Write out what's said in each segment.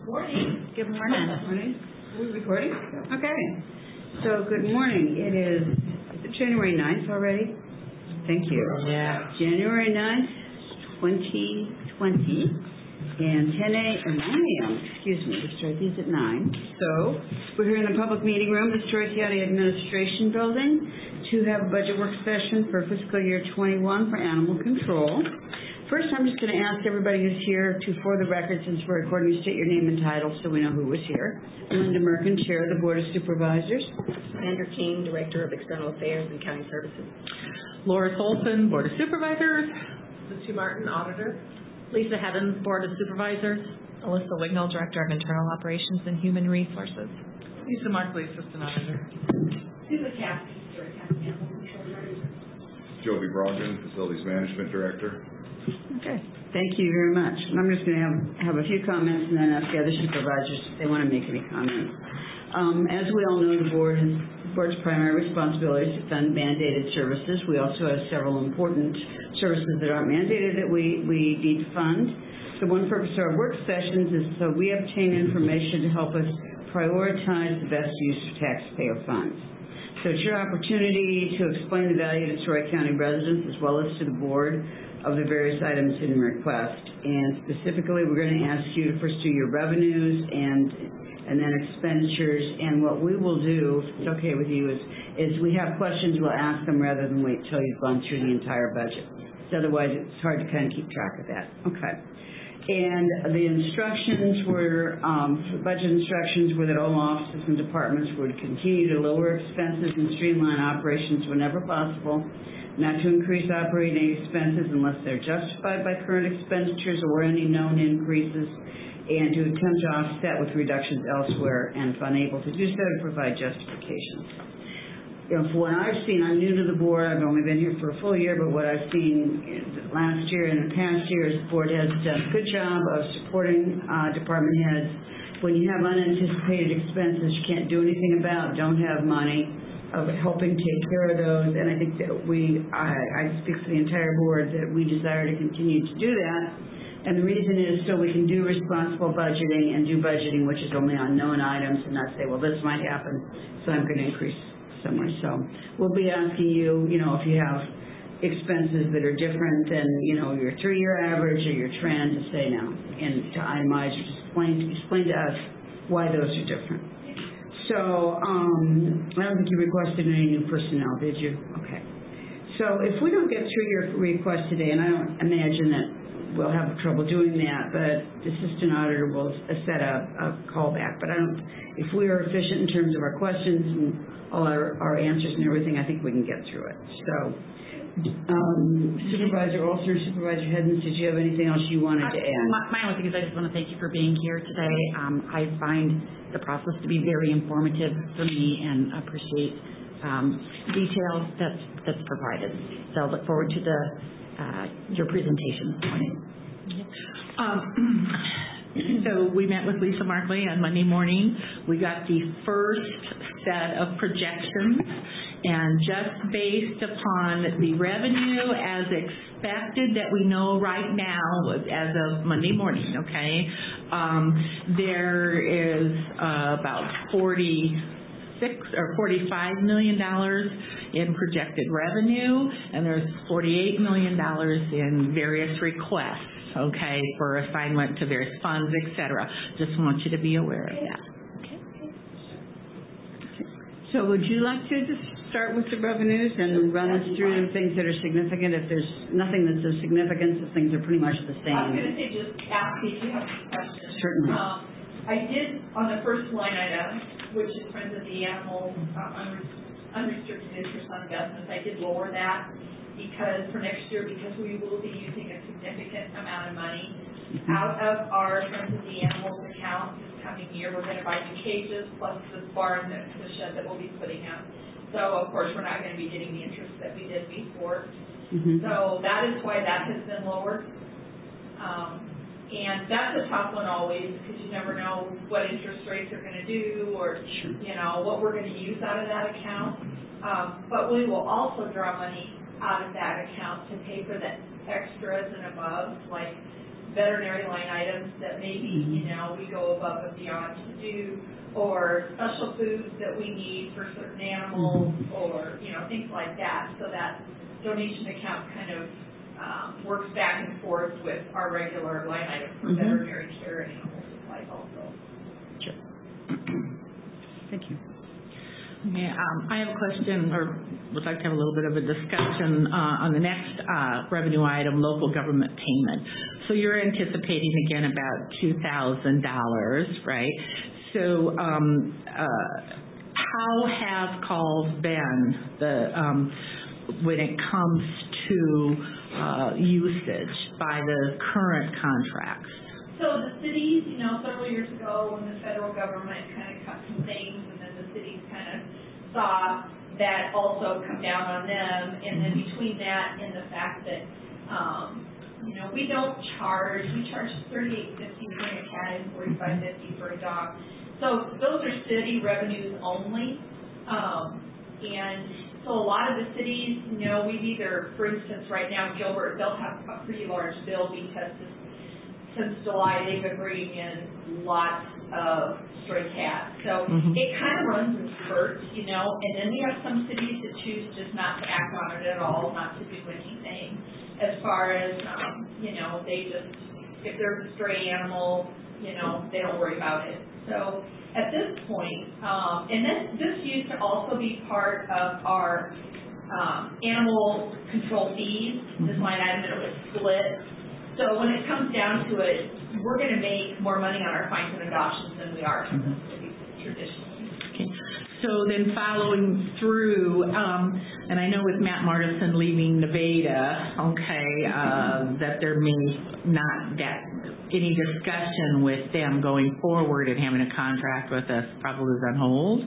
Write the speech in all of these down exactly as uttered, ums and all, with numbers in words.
Morning. Good morning. Morning. Are we recording? Okay. So good morning. It is, is it January ninth already? Thank you. Yeah. January ninth, twenty twenty, and ten a.m. or nine a.m. Excuse me. Let's start these at nine. So we're here in the public meeting room, the Story County Administration Building, to have a budget work session for fiscal year twenty-one for animal control. First, I'm just going to ask everybody who's here to, for the record, since we're recording, to state your name and title so we know who was here. Linda Merkin, Chair of the Board of Supervisors. Sandra King, Director of External Affairs and County Services. Loris Olson, Board of Supervisors. Lucy Martin, Auditor. Lisa Heddens, Board of Supervisors. Alyssa Wignall, Director of Internal Operations and Human Resources. Lisa Markley, Assistant Auditor. Susan Cassidy, Story County Animal Control Director. Joby Brogdon, Facilities Management Director. Okay. Thank you very much. And I'm just going to have, have a few comments and then ask the other supervisors if they want to make any comments. Um, as we all know, the board is, the board's primary responsibility is to fund mandated services. We also have several important services that aren't mandated that we, we need to fund. So one purpose of our work sessions is so we obtain information to help us prioritize the best use of taxpayer funds. So it's your opportunity to explain the value to Story County residents as well as to the board of the various items in request. And specifically, we're going to ask you to first do your revenues and and then expenditures. And what we will do, if it's okay with you, is, is we have questions, we'll ask them rather than wait until you've gone through the entire budget. So otherwise, it's hard to kind of keep track of that. Okay. And the instructions were, um, budget instructions were that all offices and departments would continue to lower expenses and streamline operations whenever possible, not to increase operating expenses unless they're justified by current expenditures or any known increases, and to attempt to offset with reductions elsewhere, and if unable to do so, to provide justifications. You know, for what I've seen, I'm new to the board. I've only been here for a full year, but what I've seen last year and the past years, the board has done a good job of supporting uh, department heads. When you have unanticipated expenses you can't do anything about, don't have money, of helping take care of those, and I think that we, I, I speak for the entire board, that we desire to continue to do that. And the reason is so we can do responsible budgeting and do budgeting, which is only on known items, and not say, well, this might happen, so I'm going to increase somewhere. So we'll be asking you, you know, if you have expenses that are different than, you know, your three-year average or your trend, to say no, and to itemize or to explain, explain to us why those are different. So, um, I don't think you requested any new personnel, did you? Okay. So if we don't get through your request today, and I don't imagine that we'll have trouble doing that, but the assistant auditor will set up a callback. But I don't, if we are efficient in terms of our questions and all our, our answers and everything, I think we can get through it. So, um, Supervisor Olson, Supervisor Heddens, did you have anything else you wanted to add? My, my only thing is I just want to thank you for being here today. Um, I find the process to be very informative for me and appreciate um, detail that's, that's provided. So I look forward to the uh, your presentation. Um, so we met with Lisa Markley on Monday morning. We got the first set of projections, and just based upon the revenue as expected that we know right now as of Monday morning, okay, um, there is uh, about forty-six or forty-five million dollars in projected revenue, and there's forty-eight million dollars in various requests, okay, for assignment to various funds, et cetera. Just want you to be aware of that. Okay. So would you like to just start with the revenues and run us through the things that are significant? If there's nothing that's of significance, the things are pretty much the same. I was going to say just ask if you have questions. Certainly. Um, I did, on the first line item, which is Friends of the Animal, uh, unre- unrestricted interest on investments, I did lower that because for next year, because we will be using a significant amount of money mm-hmm. out of our Friends of the Animals account this coming year. We're going to buy new cages plus this barn, the, the shed that we'll be putting up. So, of course, we're not going to be getting the interest that we did before. Mm-hmm. So that is why that has been lowered. Um, and that's a tough one always because you never know what interest rates are going to do or, sure. you know, what we're going to use out of that account. Um, but we will also draw money out of that account to pay for the extras and above, like veterinary line items that maybe, you know, we go above and beyond to do, or special foods that we need for certain animals, or, you know, things like that. So that donation account kind of um, works back and forth with our regular line item for Mm-hmm. veterinary care and animal supplies also. Sure. Thank you. Yeah, um, I have a question, or would like to have a little bit of a discussion uh, on the next uh, revenue item, local government payment. So you're anticipating again about two thousand dollars, right? So um, uh, how have calls been the um, when it comes to uh, usage by the current contracts? So the cities, you know, several years ago when the federal government kind of cut some things, and then the cities kind of saw that also come down on them, and then between that and the fact that, um, you know, we don't charge, we charge thirty-eight fifty for a cat and forty-five fifty for a dog. So those are city revenues only, um, and so a lot of the cities, you know, we've either, for instance, right now Gilbert, they'll have a pretty large bill because this since July, they've been bringing in lots of stray cats. So Mm-hmm. it kind of runs in spurts, you know, and then we have some cities that choose just not to act on it at all, not to do anything. As far as, um, you know, they just, if there's a stray animal, you know, they don't worry about it. So at this point, um, and this, this used to also be part of our um, animal control fees, this line item, and it was split. So when it comes down to it, we're going to make more money on our fines and adoptions than we are from the city traditionally. Okay. So then following through, um, and I know with Matt Martison leaving Nevada, okay, uh, that there may not that any discussion with them going forward and having a contract with us probably is on hold.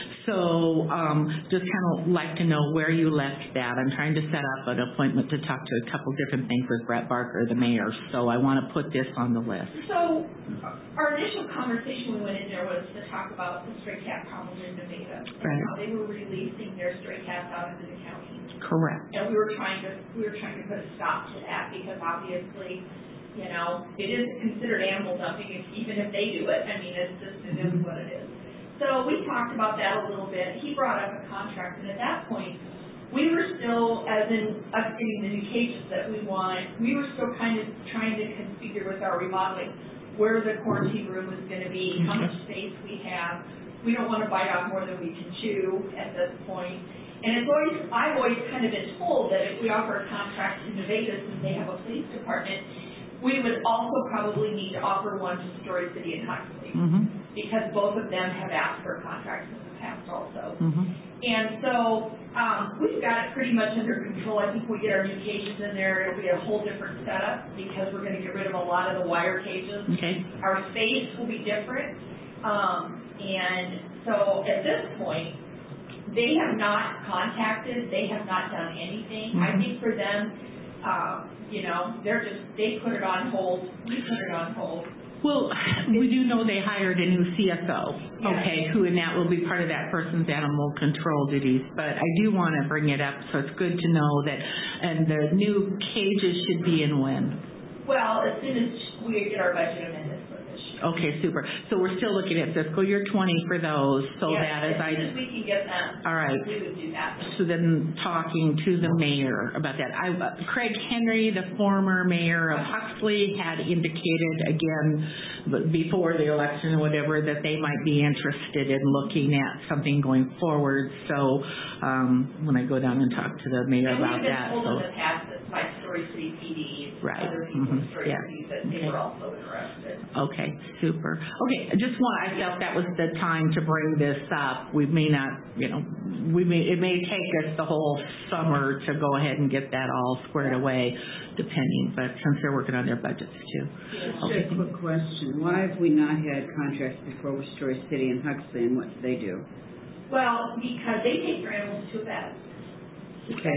So um, just kind of like to know where you left that. I'm trying to set up an appointment to talk to a couple different things with Brett Barker, the mayor. So I want to put this on the list. So our initial conversation we went in there was to talk about the stray cat problem in Nevada. And Right. how they were releasing their stray cats out into the county. Correct. And we were trying to we were trying to put a stop to that because obviously, you know, it is considered animal dumping if, even if they do it. I mean, it's just it is what it is. So we talked about that a little bit. He brought up a contract, and at that point, we were still, as in us getting the new cages that we want, we were still kind of trying to configure with our remodeling where the quarantine room is going to be, how much space we have. We don't want to bite off more than we can chew at this point. And it's always, I've always kind of been told that if we offer a contract to Nevada, since they have a police department, we would also probably need to offer one to Story City and Huxley, Mm-hmm. because both of them have asked for contracts in the past also. Mm-hmm. And so um, we've got it pretty much under control. I think we get our new cages in there, it'll be a whole different setup because we're going to get rid of a lot of the wire cages. Okay. Our space will be different. Um, and so at this point, they have not contacted, they have not done anything. Mm-hmm. I think for them, um, you know, they're just, they put it on hold, we put it on hold. Well, we do know they hired a new C S O, okay, who and that will be part of that person's animal control duties. But I do want to bring it up, so it's good to know that, and the new cages should be in when? Well, as soon as we get our budget amended for this year. Okay, super. So we're still looking at fiscal year twenty for those, so Yes, that as I, as soon as we can get them, all right. we would do that. So then talking to the mayor about that. I, uh, Craig Henry, the former mayor of Huxley, had indicated again but before the election or whatever that they might be interested in looking at something going forward. So um, when I go down and talk to the mayor And about we've been that. told So in the past that by Story City P D, Right. other people in Mhm. Story Yeah. City, that they Okay. were also interested. okay, super. Okay, I just want I felt that was the time to bring this up. We may not, you know, we may it may take us the whole summer to go ahead and get that all squared away, depending. But since they're working on their budgets too. Just a quick question. Why have we not had contracts before with Story City and Huxley, and what do they do? Well, because they take their animals to a vet. Okay.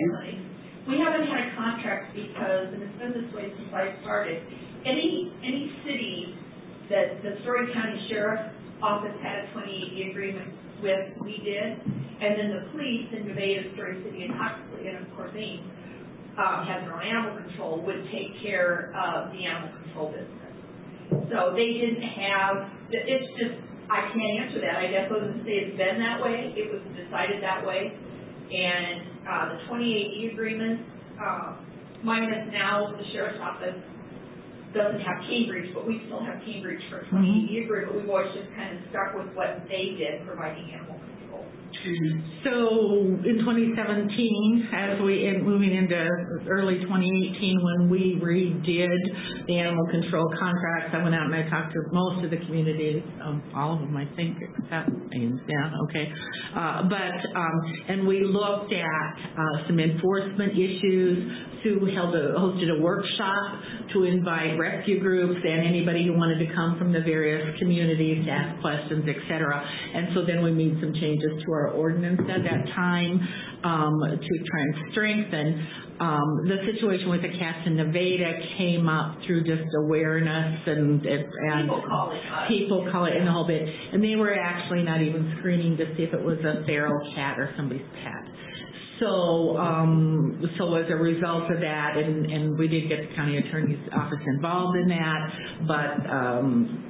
We haven't had a contract because, and it's been this way since I started, any, any city that the Story County Sheriff's Office had a twenty-eight D agreement with, we did, and then the police in Nevada, Story City, and Huxley, and of course Ames, um, has their own animal control, would take care of the animal control business. So they didn't have, it's just, I can't answer that. I guess I was going to say it's been that way. It was decided that way. And uh, the twenty-eight E agreement, uh, minus now the sheriff's office doesn't have Cambridge, but we still have Cambridge for twenty-eight E agreement. We've always just kind of stuck with what they did, providing animal control. So in twenty seventeen, as we, in moving into early twenty eighteen, when we redid the animal control contracts, I went out and I talked to most of the community, um, all of them, I think, except, yeah, okay. Uh, but, um, and we looked at uh, some enforcement issues. Sue held a, hosted a workshop to invite rescue groups and anybody who wanted to come from the various communities to ask questions, et cetera. And so then we made some changes to our ordinance at that time um, to try and strengthen. Um, the situation with the cats in Nevada came up through just awareness and, and People call it. Uh, people call it and the whole bit. And they were actually not even screening to see if it was a feral cat or somebody's pet. So, um, so as a result of that, and, and we did get the county attorney's office involved in that, but um,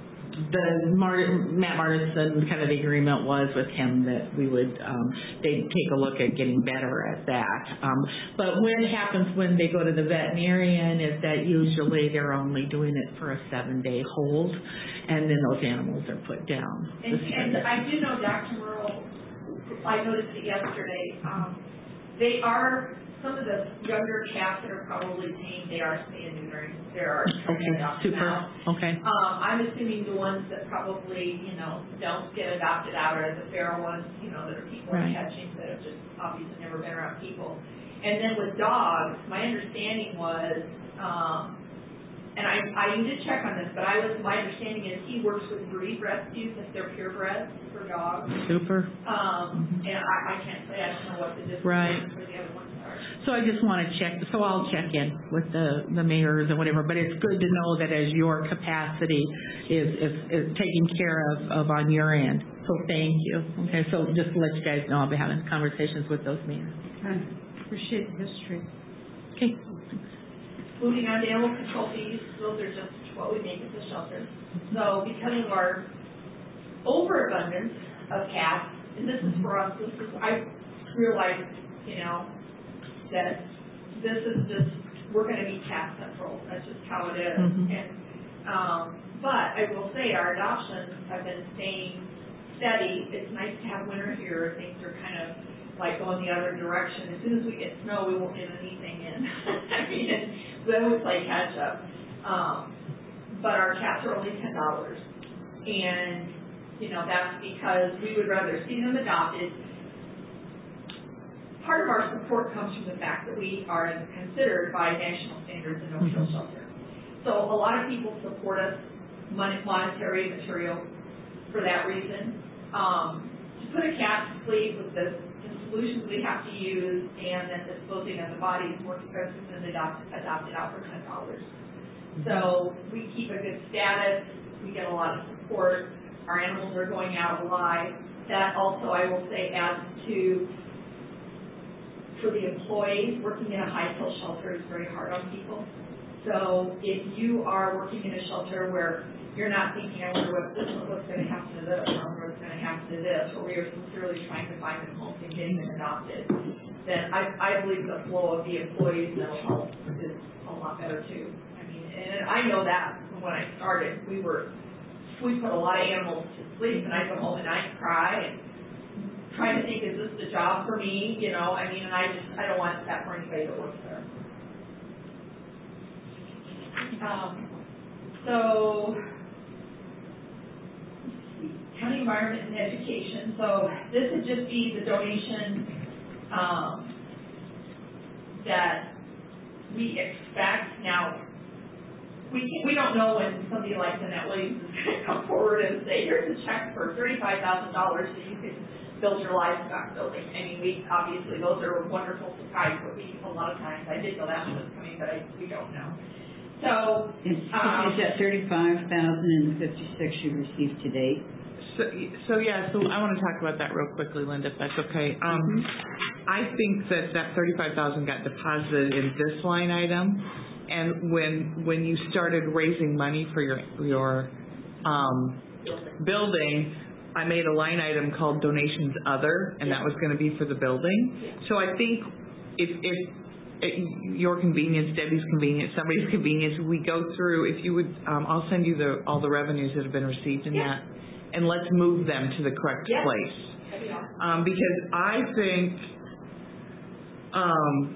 the Martin, Matt Martinson, kind of the agreement was with him that we would, um, they'd take a look at getting better at that. Um, but what happens when they go to the veterinarian is that usually they're only doing it for a seven-day hold, and then those animals are put down. And, and I do know Doctor Merle, I noticed it yesterday, um, they are, some of the younger cats that are probably tame, they are spay and neutering. There are Okay, super, out. okay. Um, I'm assuming the ones that probably, you know, don't get adopted out are the feral ones, you know, that are people Right. catching that have just obviously never been around people. And then with dogs, my understanding was, um, and I, I need to check on this, but I was, my understanding is he works with breed rescues if they're purebred for dogs. Super. Um, and I, I can't say, I don't know what the difference Right. is for the other ones are. So I just want to check, so I'll check in with the, the mayors and whatever, but it's good to know that as your capacity is, is, is taken care of, of on your end. So thank you. Okay, so just to let you guys know, I'll be having conversations with those mayors. Okay. Appreciate the history. Okay. Moving on to animal control fees, those are just what we make at the shelter. So because of our overabundance of cats, and this is for us, this is, I realize, you know, that this is just, we're going to be cat central. That's just how it is. Mm-hmm. And, um, but I will say our adoptions have been staying steady. It's nice to have winter here. Things are kind of like going the other direction. As soon as we get snow, we won't get anything in. I mean, then we play catch up. Um, but our cats are only ten dollars. And, you know, that's because we would rather see them adopted. Part of our support comes from the fact that we are considered by national standards a no-kill shelter. So a lot of people support us money, monetary material for that reason. Um, to put a cat to sleep with the, the solutions we have to use and then disposing of the body is more expensive than adopt, adopted out for ten dollars. So we keep a good status. We get a lot of support. Our animals are going out alive. That also, I will say, adds to, for the employees, working in a high-kill shelter is very hard on people. So if you are working in a shelter where you're not thinking, I wonder what this, what's going to happen to this, or what's going to happen to this, or we are sincerely trying to find them homes and getting them adopted, then I, I believe the flow of the employees' mental health is a lot better too. I mean, and I know that from when I started. We were, we put a lot of animals to sleep, and I go home at night and cry and trying to think, is this the job for me? You know, I mean, and I just, I don't want that for anybody that works there. Um, so, county environment and education. So this would just be the donation um, that we expect. Now, we can, we don't know when somebody like Lynette Williams is going to come forward and say, here's a check for thirty-five thousand dollars so you can build your livestock building. I mean, we obviously those are a wonderful surprise, but we a lot of times I did know that one was coming, but I, we don't know. So It's, um, is that thirty-five thousand fifty-six you received to date? So, so yeah, so I want to talk about that real quickly, Linda, if that's okay. Um, I think that that thirty-five thousand got deposited in this line item, and when, when you started raising money for your, your, um, building, I made a line item called donations other, and that was gonna be for the building. So I think if, if, at your convenience, Debbie's convenience, somebody's convenience, we go through, if you would, um, I'll send you the, all the revenues that have been received in that, and let's move them to the correct Yeah. place. Um, because I think, um,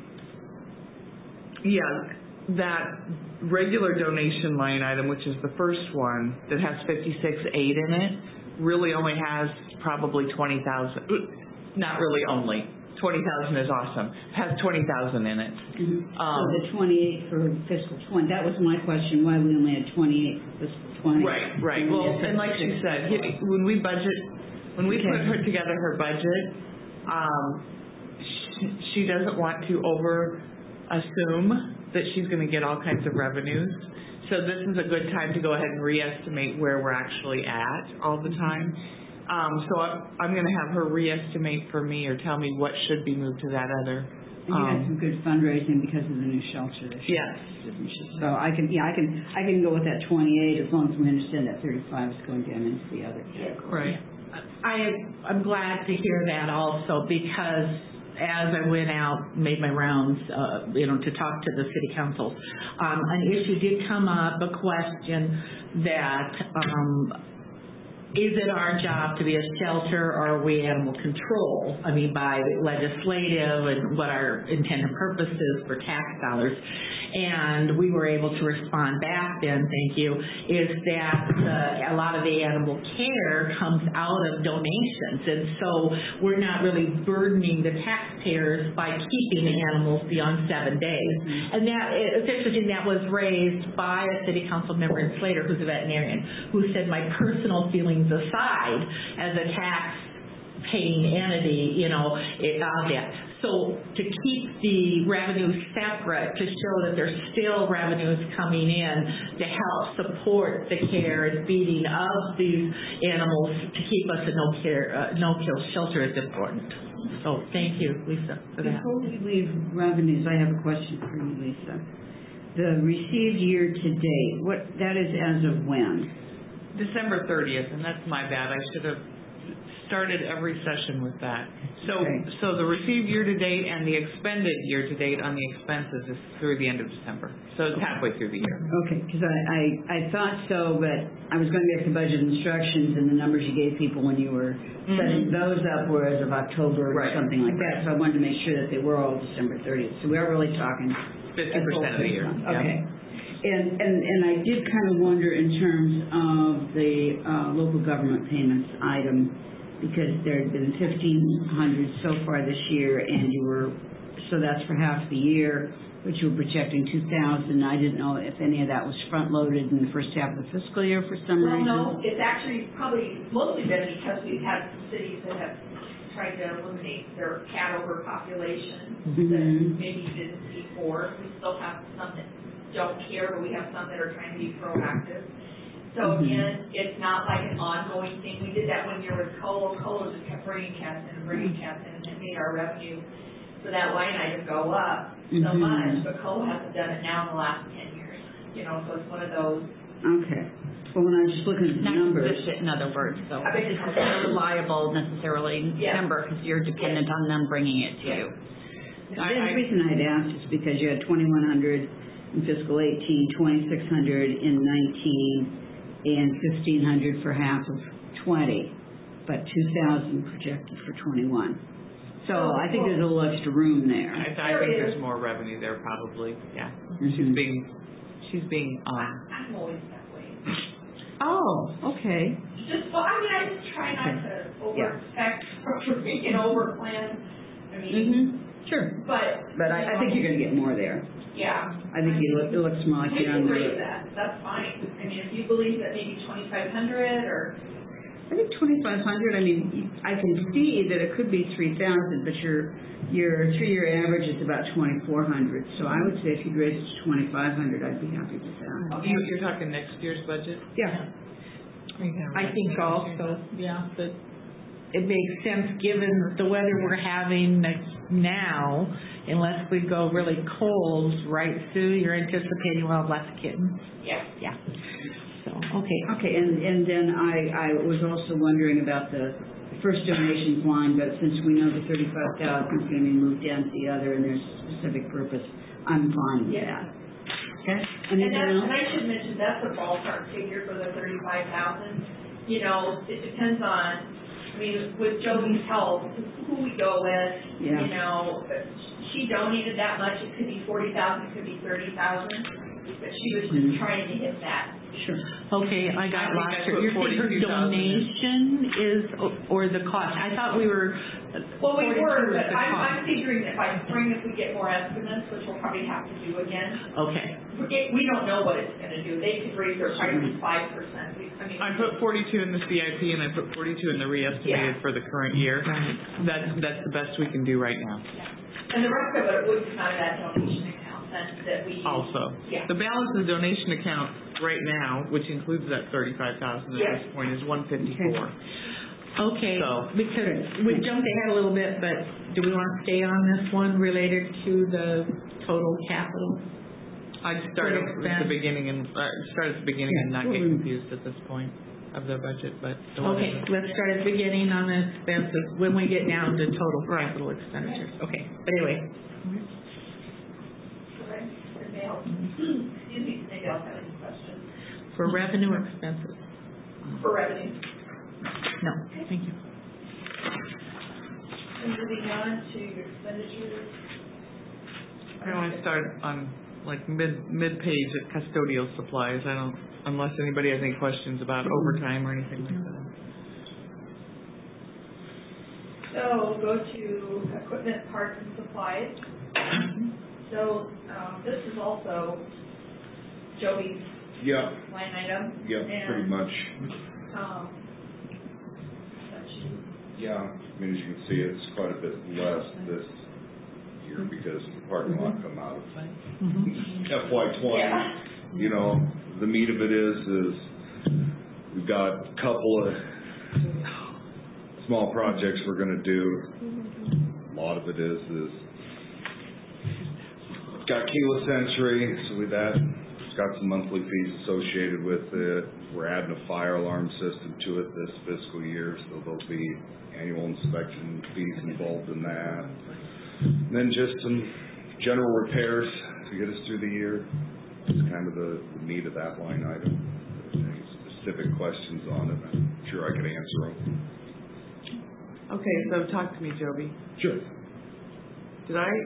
yeah, that regular donation line item, which is the first one, that has fifty-six eight in it, really only has probably twenty thousand, not really only, twenty thousand is awesome, has twenty thousand in it. Mm-hmm. Um, So the twenty-eight for fiscal twenty, that was my question, why we only had twenty-eight for fiscal twenty. Right, right. Well, and like she said, he- when we budget, when we put her together her budget, um, she, she doesn't want to over assume that she's going to get all kinds of revenues. So this is a good time to go ahead and re-estimate where we're actually at all the time. Um, so I'm, I'm going to have her re-estimate for me or tell me what should be moved to that other. And you had some good fundraising because of the new shelter this year. Yes. Didn't you? So I can, yeah, I can, I can go with that twenty-eight as long as we understand that thirty-five is going down into the other category. Right. I, I'm glad to hear that also, because as I went out, made my rounds, uh, you know, to talk to the city council, um, an issue did come up, a question that, um, is it our job to be a shelter, or are we animal control? I mean, by legislative and what our intent and purpose is for tax dollars. And we were able to respond back then, thank you, is that uh, a lot of the animal care comes out of donations. And so we're not really burdening the taxpayers by keeping the animals beyond seven days. And that, it's interesting, that was raised by a city council member in Slater, who's a veterinarian, who said, my personal feelings aside, as a tax paying entity, you know, it, uh, that. So to keep the revenues separate, to show that there's still revenues coming in to help support the care and feeding of these animals to keep us a no-care, uh, no-kill shelter is important. So thank you, Lisa, for that. Before we leave revenues, I have a question for you, Lisa. The received year to date, what, that is as of when? December thirtieth, and that's my bad. I should have started every session with that. So, Okay. so the received year-to-date and the expended year-to-date on the expenses is through the end of December. So it's halfway through the year. Okay, because I, I, I thought so, but I was going back to budget instructions and the numbers you gave people when you were setting those up were as of October or Right. something like that. So I wanted to make sure that they were all December thirtieth. So we are really talking Fifty percent of the year. Yeah. Okay. And, and, and I did kind of wonder in terms of the uh, local government payments item, because there had been fifteen hundred so far this year, and you were, so that's for half the year, but you were projecting two thousand. I didn't know if any of that was front-loaded in the first half of the fiscal year for some Well, reason. no, it's actually probably mostly been because we've had some cities that have tried to eliminate their cat overpopulation that Mhm. maybe didn't before. We still have some that don't care, but we have some that are trying to be proactive. So Mhm. again, it's not like an ongoing thing. We did that one year with Colo. Colo just kept bringing cats in and bringing cats in, and it made our revenue for that line item go up so Mhm. much. But Colo hasn't done it now in the last ten years. You know, so it's one of those. Okay. Well, when I was just looking at the Not numbers. consistent, in other words, so I bet it's it's- not a reliable necessarily Yeah. number because you're dependent on them bringing it to you. The reason I'd asked is because you had twenty-one hundred in fiscal eighteen, twenty-six hundred in nineteen, and fifteen hundred for half of twenty, but two thousand projected for twenty-one. So I think there's a little extra room there. I, I think there's more revenue there probably, yeah. Mhm. She's being, she's being, um, I'm always that way. Oh, okay. Just, well, I mean, I just try not to over expect or make an over plan. I mean, Mm-hmm, sure. but. But I, I think you're gonna get more there. Yeah. I think you look, it looks more like We you're on can the. raise that, that's fine. I mean, if you believe that maybe twenty-five hundred or, I think twenty-five hundred, I mean, I can see that it could be three thousand, but your, your three-year average is about twenty-four hundred. So I would say if you'd raise it to twenty-five hundred, I'd be happy with that. you, you're talking next year's budget? Yeah. I think also, yeah, that it makes sense, given the weather we're having now, unless we go really cold, right, Sue? You're anticipating, well, less kittens? Yeah. Yeah. So, okay. Okay, and, and then I, I was also wondering about the first donations line, but since we know the thirty-five thousand is going to be moved down to the other and there's a specific purpose, I'm fine with Yeah. that. Okay? And Anything that, else? and I should mention, that's a ballpark figure for the thirty-five thousand. You know, it depends on, I mean, with Joey's help, who we go with, Yeah. you know, she donated that much, it could be forty thousand, it could be thirty thousand, but she was just Mhm. trying to hit that. Sure. Okay, I I got think lost. I here. put You're saying her forty-two thousand in. donation is, or the cost? I thought we were, Well, we forty-two were, was but the I'm, cost. I'm figuring that by spring, if we get more estimates, which we'll probably have to do again, Okay, we, we don't know what it's gonna do. They could raise their prices five percent. I mean. I put forty-two in the C I P and I put forty-two in the re-estimated Yeah. for the current year. That's, that's the best we can do right now. And the rest of it would come out of that donation account that, that we. Also, Yeah. the balance of the donation account right now, which includes that thirty-five thousand at Yes. this point, is one fifty-four. okay, So- because we jumped ahead a little bit, but do we want to stay on this one related to the total capital? I'd start For at the expense. beginning and, uh, start at the beginning and not get Mhm. confused at this point of the budget, but. Okay, let's start at the beginning on the expenses, when we get down to total Right. capital expenditures. Okay, but anyway, Okay. Anybody else? Excuse me, anybody else have any questions for revenue expenses, for revenue? no, thank you. And moving on to expenditures. I want to start on like mid, mid-page at custodial supplies. I don't, unless anybody has any questions about overtime or anything like that. So go to equipment, parts, and supplies. So, um, this is also Joey's Yeah, line item. yeah, And, pretty much. Um, that you- Yeah, I mean, as you can see, it's quite a bit less this year because the parking lot come out of F Y twenty. Yeah. You know, the meat of it is, is we've got a couple of small projects we're gonna do. A lot of it is, is got keyless entry, so with that, it's got some monthly fees associated with it. We're adding a fire alarm system to it this fiscal year, so there'll be annual inspection fees involved in that. And then just some general repairs to get us through the year. It's kind of the, the meat of that line item. If there's any specific questions on it, I'm sure I could answer them. Okay, so talk to me, Joby. Sure. Did I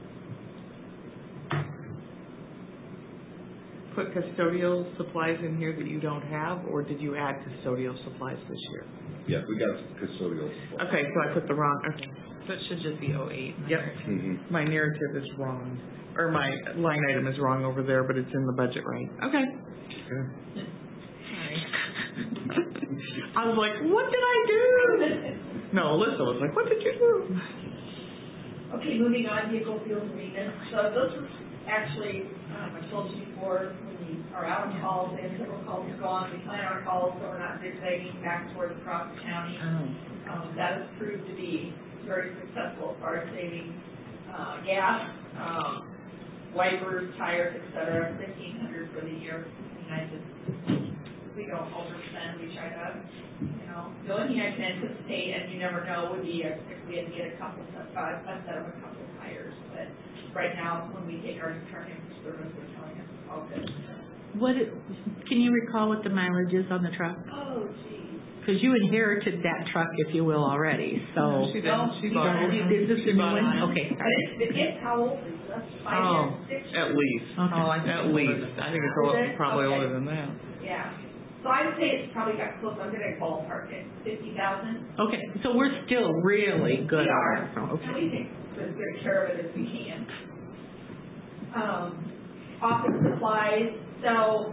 put custodial supplies in here that you don't have, or did you add custodial supplies this year? Yeah, we got some custodial supplies. Okay, so I put the wrong, okay. So it should just be oh eight. Yep. Mhm. My narrative is wrong, or my line item is wrong over there, but it's in the budget right. Okay. Okay. Sorry. I was like, what did I do? No, Alyssa was like, what did you do? Okay, moving on, vehicle fuel maintenance. So this is actually, um, I told you before, when we are out on calls, and several calls are gone, we plan our calls, so we're not zigzagging back towards Crawford County. Um, that has proved to be very successful as far as saving, uh, gas, um, wipers, tires, et cetera, fifteen hundred for the year. And I just, we don't overspend, we try to, you know, the only thing I can anticipate, and you never know, would be if if we had to get a couple, set- uh, a set of a couple tires. But right now, when we take our truck in for service, they're telling us it's all good. What, it- can you recall what the mileage is on the truck? Oh, geez. Because you inherited that truck, if you will, already, so. She didn't, she bought it. Is this She the new bought one? it. Okay, But sorry. it's, it gets how old is that? Five Oh, years, six years? at least. Okay. Oh, I think at least. I think it's a Is little, it? probably Okay. older than that. Yeah. So I'd say it's probably got close, I'm gonna ballpark it, fifty thousand. Okay, so we're still really good. We on are. that, so, And Okay. we take as good care of it as we can. Um, office supplies, so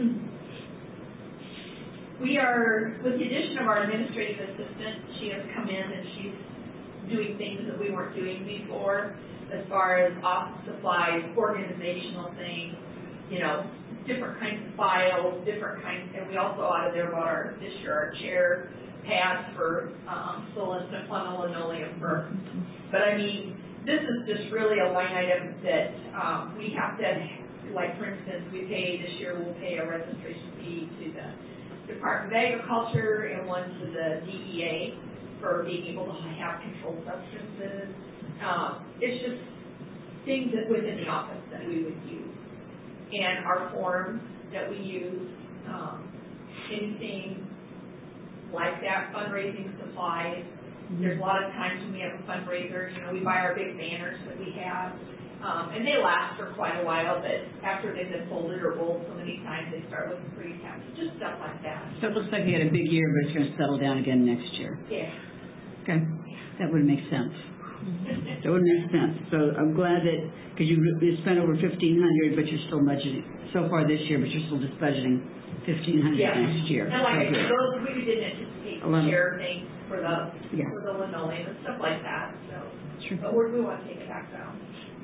we are, with the addition of our administrative assistant, she has come in and she's doing things that we weren't doing before as far as office supplies, organizational things, you know, different kinds of files, different kinds, and we also out of there bought our, this year, our chair, pads for, um, solicited plum and linoleum for, but I mean, this is just really a line item that, um, we have to, like, for instance, we pay, this year we'll pay a registration fee to the Department of Agriculture and one to the D E A for being able to have controlled substances. Um, it's just things that within the office that we would use. And our forms that we use, um, anything like that, fundraising supplies. There's a lot of times when we have a fundraiser, you know, we buy our big banners that we have, um, and they last for quite a while, but after they've been folded or rolled so many times, they start looking pretty tacky, just stuff like that. So it looks like you had a big year, but it's going to settle down again next year. Yeah. Okay, that would make sense. That would make sense. So I'm glad that, because you, you spent over fifteen hundred, but you're still budgeting, so far this year, but you're still just budgeting fifteen hundred Yeah. next year. And like I Okay. said, those, we didn't anticipate A lot of- share things for the, Yeah. for the linoleum and stuff like that, so. Sure. But we're, we want to take it back down.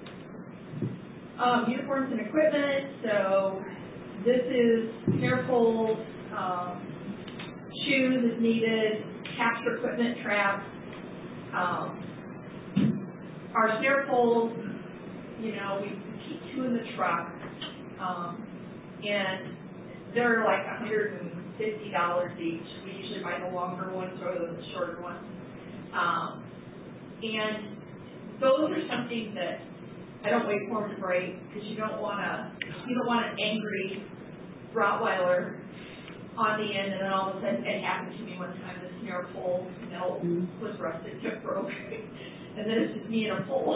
Um, uniforms and equipment, so this is snare poles, um, shoes if needed, capture equipment traps, um, our snare poles, you know, we keep two in the truck, um, and they're like a hundred and fifty dollars each. We usually buy the longer ones or the shorter ones. Um, and those are something that I don't wait for them to break, because you don't want to, you don't want an angry Rottweiler on the end, and then all of a sudden, it happened to me one time, the snare pole, you know, was rusted, took broke, and then it's just me and a pole.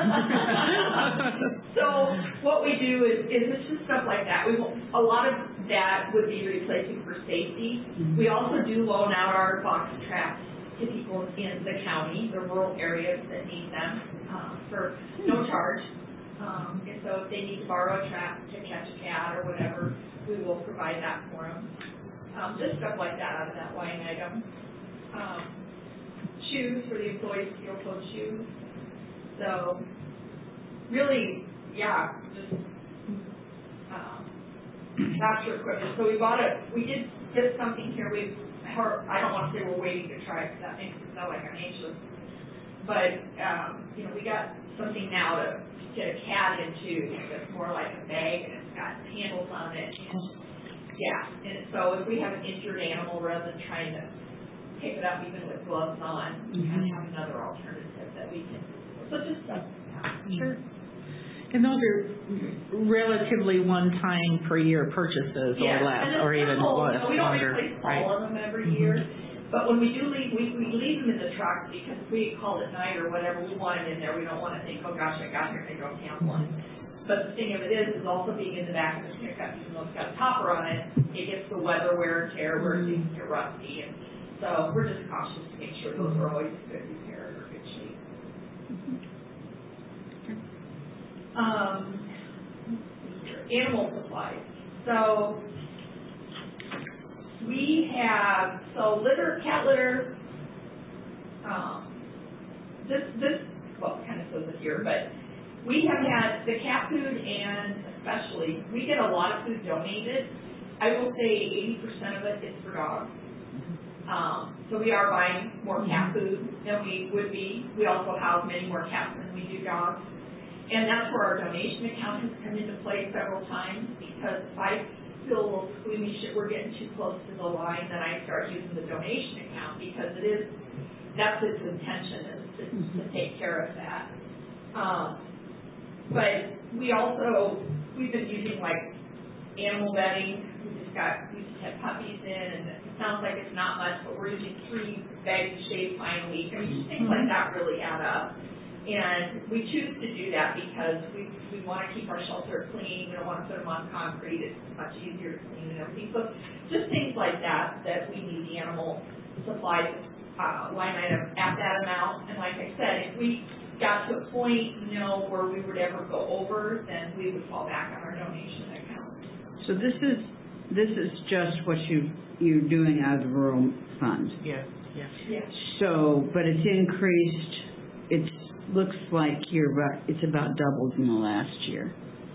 So what we do is, is it's just stuff like that. We will, a lot of that would be replacing for safety. We also do loan out our box traps to people in the county, the rural areas that need them, um, for no charge. Um, and so if they need to borrow a trap to catch a cat or whatever, we will provide that for them. Um, just stuff like that out of that line item. Um, shoes for the employees, steel-toed shoes. So really, yeah, just um, capture equipment. So we bought a, we did get something here. We, I don't want to say we're waiting to try, because that makes it sound like I'm anxious. But um, you know, we got something now to get a cat into. It's more like a bag, and it's got handles on it. Yeah, and so if we have an injured animal, rather than trying to pick it up even with gloves on, we kind of have another alternative that we can, so just stuff like that. Sure. And those are relatively one-time per year purchases or Yeah, less, and it's or even not all- less, We don't longer, replace right? all of them every Mhm. year, but when we do leave, we, we leave them in the truck, because if we call at night or whatever, we want them in there. We don't want to think, oh gosh, I got here and I don't have one. But the thing of it is, is also being in the back of the pickup, even though it's got a topper on it, it gets the weather wear and tear where things get rusty, and so we're just cautious to make sure those are always in good repair or good shape. Um, animal supplies. So we have, so litter, cat litter, um, this, this, well, it kind of says it here, but we have had the cat food, and especially, we get a lot of food donated. I will say eighty percent of it is for dogs. Um, so we are buying more cat food than we would be. We also house many more cats than we do dogs. And that's where our donation account has come into play several times, because if I feel a little squeamish that we're getting too close to the line, then I start using the donation account, because it is, that's its intention, is to, to take care of that. Um, but we also, we've been using like animal bedding. We just got, we just had puppies in, and it sounds like it's not much, but we're using three bags of shave pine a week. I mean, just things like that really add up. And we choose to do that because we, we want to keep our shelter clean. We don't want to put them on concrete. It's much easier to clean and everything. So just things like that, that we need the animal supplies uh, line item at that amount. And like I said, if we got to a point, you know, where we would ever go over, then we would fall back on our donation account. So this is, this is just what you, you're doing out of the rural fund. Yes, yes. Yes. So, but it's increased, it's, looks like you're, about- it's about doubled in the last year.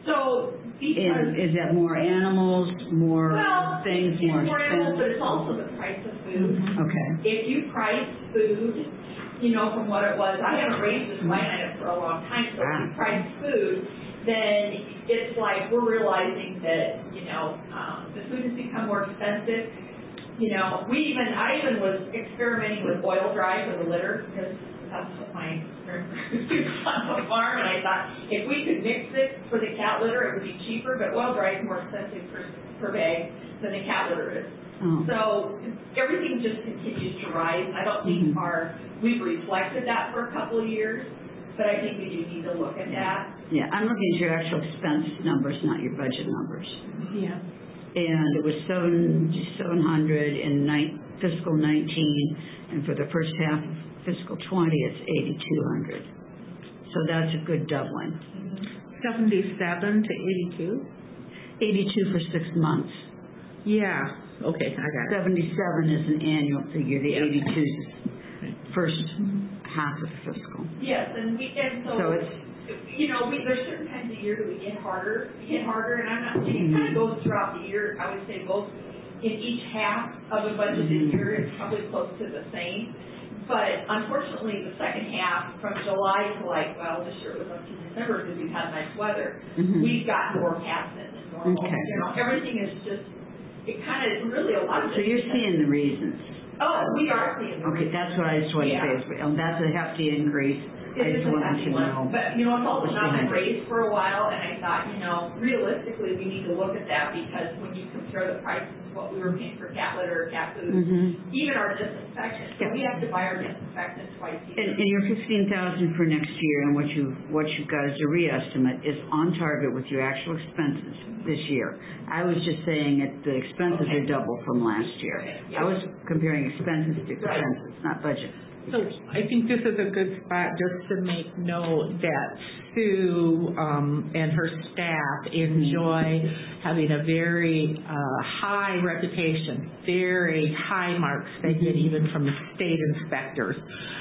So, because. Is, is that more animals, more Well, things, it's more more animals, but expense? it's also the price of food. Okay. If you price food, you know, from what it was, I haven't raised this line item for a long time, so if you price food, then it's like we're realizing that, you know, um, the food has become more expensive. You know, we even, I even was experimenting with oil dry for the litter, because that's what my grandmother used on the farm, and I thought, if we could mix it for the cat litter, it would be cheaper, but oil dry is more expensive per, per bag than the cat litter is. Oh. So everything just continues to rise. I don't think Mhm. our, we've reflected that for a couple of years, but I think we do need to look at that. Yeah, I'm looking at your actual expense numbers, not your budget numbers. Yeah. And it was seven, seven hundred in nine, fiscal nineteen, and for the first half of fiscal twenty, it's eighty-two hundred. So that's a good doubling. Seventy-seven to eighty-two? Eighty-two for six months. Yeah, okay, I got it. Seventy-seven is an annual figure, the eighty-two is first half of the fiscal. Yes, and we, and so, So it's, you know, we, there's certain times of year that we get harder, hit harder, and I'm not, it kind of goes throughout the year, I would say both in each half of a budgeted year, it's probably close to the same. But unfortunately, the second half, from July to like, well, this year it was up to December because we've had nice weather, Mhm. we've got more cats in than normal. Okay. You know, everything is just, it kind of, really a lot of so it. you're seeing the reasons. Oh, we are seeing the Okay, reasons. that's what I just wanted to say, is- oh, that's a hefty increase. I It is just a wanted to hefty one, know. but, you know, it's also what's not been behind it. raised for a while, and I thought, you know, realistically, we need to look at that, because when you compare the prices of what we were paying for cat litter or cat food, Mhm. even our disinfectant, so Yeah. we have to buy our disinfectant twice a And, year. and your fifteen thousand for next year, and what you, what you've got as a reestimate is on target with your actual expenses this year. I was just saying that the expenses Okay. are double from last year. Okay, I yeah. was comparing expenses to Right. expenses, not budget. So I think this is a good spot just to make note that Sue um, and her staff enjoy having a very uh, high reputation, very high marks they get even from the state inspectors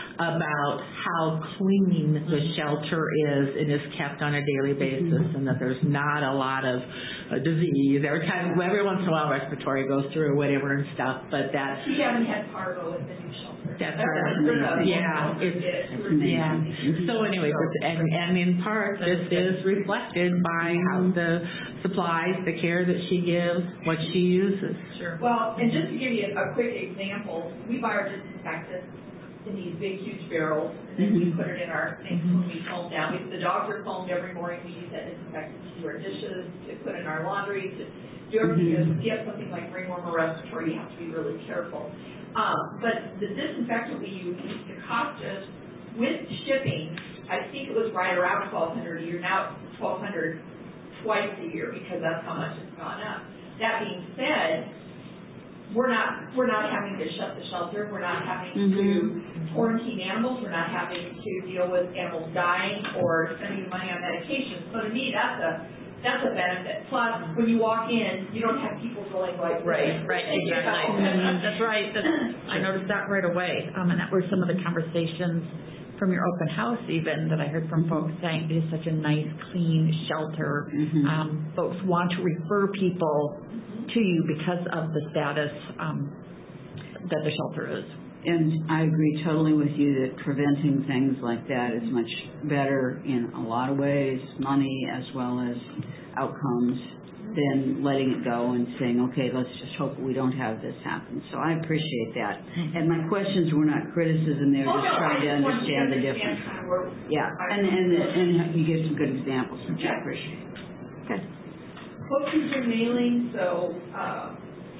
about how clean the shelter is and is kept on a daily basis, and that there's not a lot of uh, disease. Every time, every once in a while, respiratory goes through or whatever and stuff, but that We haven't had parvo with the new shelter. That's Or right. the- or the- Yeah, it's- it's- amazing. Yeah, so anyways, it's- and, and in part, this is reflected by how the supplies, the care that she gives, what she uses. Sure. Well, and just to give you a quick example, we buy our disinfectant in these big, huge barrels, and then we Mhm. put it in our things when we foam down. We, the dogs are foamed every morning. We use that disinfectant to do our dishes, to put in our laundry, to do everything. Mhm. If you have something like ringworm or respiratory, you have to be really careful. Um, but the disinfectant we use, the cost us with shipping, I think it was right around twelve hundred a year. Now it's twelve hundred twice a year, because that's how much it's gone up. That being said, we're not, we're not having to shut the shelter, we're not having to quarantine animals, we're not having to deal with animals dying or spending money on medication. So to me, that's a, that's a benefit. Plus, when you walk in, you don't have people going like. Right, right, You know? exactly. That's right, that's, I noticed that right away. Um, and that were some of the conversations from your open house even, that I heard from folks saying it is such a nice, clean shelter. Mhm. Um, folks want to refer people to you because of the status, um, that the shelter is. And I agree totally with you that preventing things like that is much better in a lot of ways, money as well as outcomes, than letting it go and saying, okay, let's just hope we don't have this happen. So I appreciate that. And my questions were not criticism, they were Oh, just no, trying to I just want you understand the understand difference. kind of where. Yeah, and, and, and you give some good examples, which I Yeah. appreciate. Okay. Postage and mailing, so, uh,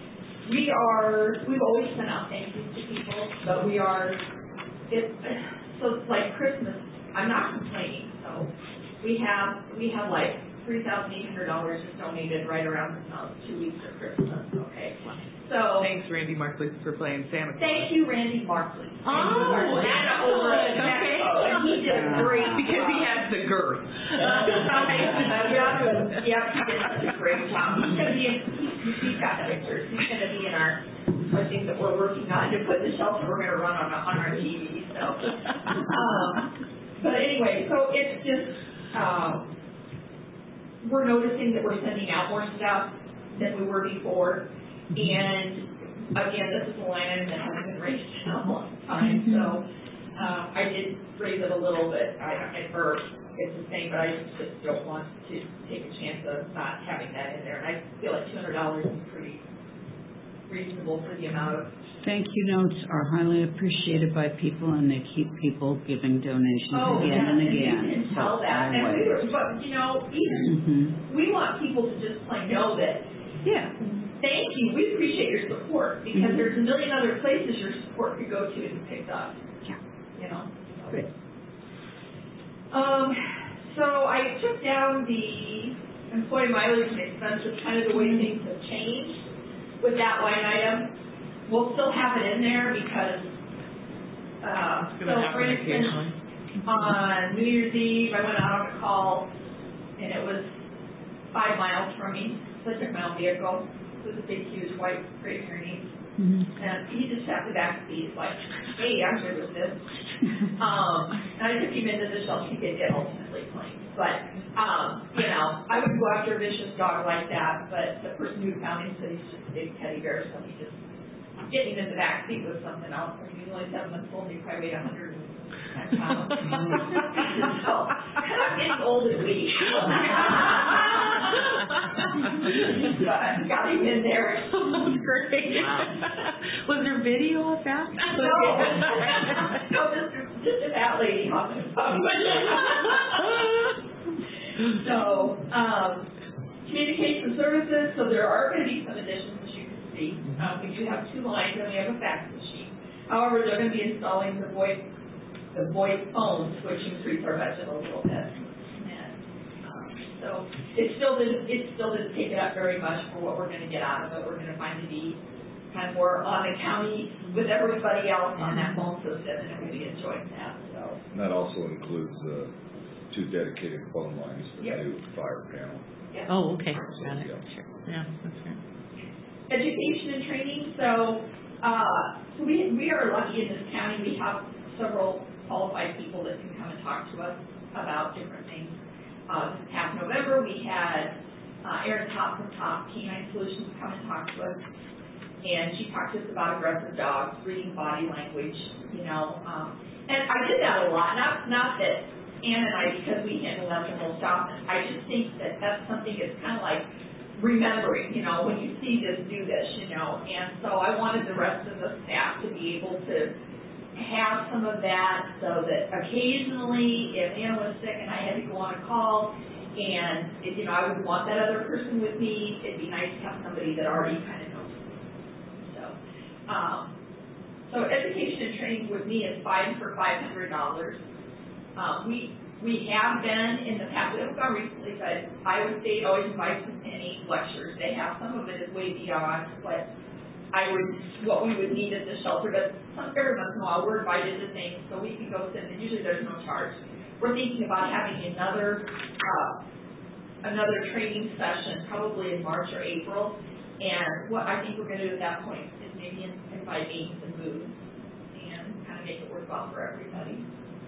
we are, we've always sent out thank yous to people, but we are, it, so it's like Christmas, I'm not complaining, so we have, we have like three thousand eight hundred dollars just donated right around, uh, two weeks of Christmas, okay? So, Thanks, Randy Markley, for playing Santa Claus. thank you, Randy Markley. Oh, Santa over at excellent. Okay. Mexico, and he did a great. Because he job. has the girth. Yep, yep, he did such a great job. He's gonna be in, he's, he's got pictures, he's gonna be in our, our thing that we're working on to put the shelter we're gonna run on, on our T V, so. Um, but anyway, so it's just, um, we're noticing that we're sending out more stuff than we were before. And again, this is a line item that hasn't been raised in a long time, so um, I did raise it a little bit. I, I, or it's the same, but I just don't want to take a chance of not having that in there. And I feel like two hundred dollars is pretty reasonable for the amount of. Thank you notes are highly appreciated by people, and they keep people giving donations Oh, again yeah, and and again. you can tell So that. I And like we it. were, but you know, even Mhm. we want people to just plain know that. Yeah. Thank you. We appreciate your support because Mhm. there's a million other places your support could go to and be picked up. Yeah. You know. Good. Um. So I took down the employee mileage and expense, which kind of the way things have changed with that line item. We'll still have it in there because. Uh, It's so gonna for happen instance, occasionally. on New Year's Eve, I went out on a call, and it was five miles from me. So I took my own vehicle. It was a big, huge white Great Pyrenees. Mhm. And he just sat in the back seat, like, hey, I'm good with this. Um, and I took him into the shelter. He did get ultimately claimed. But, um, you know, I would go after a vicious dog like that, but the person who found him said he's just a big teddy bear, so he just, getting him in the back seat was something else. I mean, he was only seven months old, and he probably weighed a hundred and ten pounds. So, I'm getting old and weak. But got him in there. Great. Was there video of that? No, no, just, just a fat lady hopping above. So, um, communication services, so there are going to be some additions, as you can see. Um, we do have two lines, and we have a fax machine. However, they're going to be installing the VoIP, the VoIP phones, which increase our budget a little bit. And, um, so it still didn't, it still didn't take it up very much for what we're going to get out of it. We're going to find to be kind of more on the county with everybody else on that phone system, and we're going to be enjoying that. So. And that also includes uh, two dedicated phone lines for the Yep. new fire panel. Yeah. Oh, okay, got it. Sure. Yeah, that's right. Education and training, so, uh, so we, we are lucky in this county, we have several qualified people that can come and talk to us about different things. Uh, this past November, we had, uh, Erin Top from Top Canine Solutions come and talk to us, and she talked to us about aggressive dogs, reading body language, you know, um, and I did that a lot, not, not that Ann and I, because we handle that the most often, I just think that that's something that's kind of like, remembering, you know, when you see this, do this, you know, and so I wanted the rest of the staff to be able to have some of that so that occasionally if Anna was sick and I had to go on a call and, if, you know, I would want that other person with me, it'd be nice to have somebody that already kind of knows. So, um, so education and training with me is five for five hundred dollars. Um, we We have been in the past, we haven't gone recently, but Iowa State always invites us to any lectures. They have, some of it is way beyond what I would, what we would need at the shelter, but some, every once in a while we're invited to things, so we can go sit, and usually there's no charge. We're thinking about having another, uh, another training session, probably in March or April, and what I think we're going to do at that point is maybe invite meetings and moves, and kind of make it worthwhile for everybody.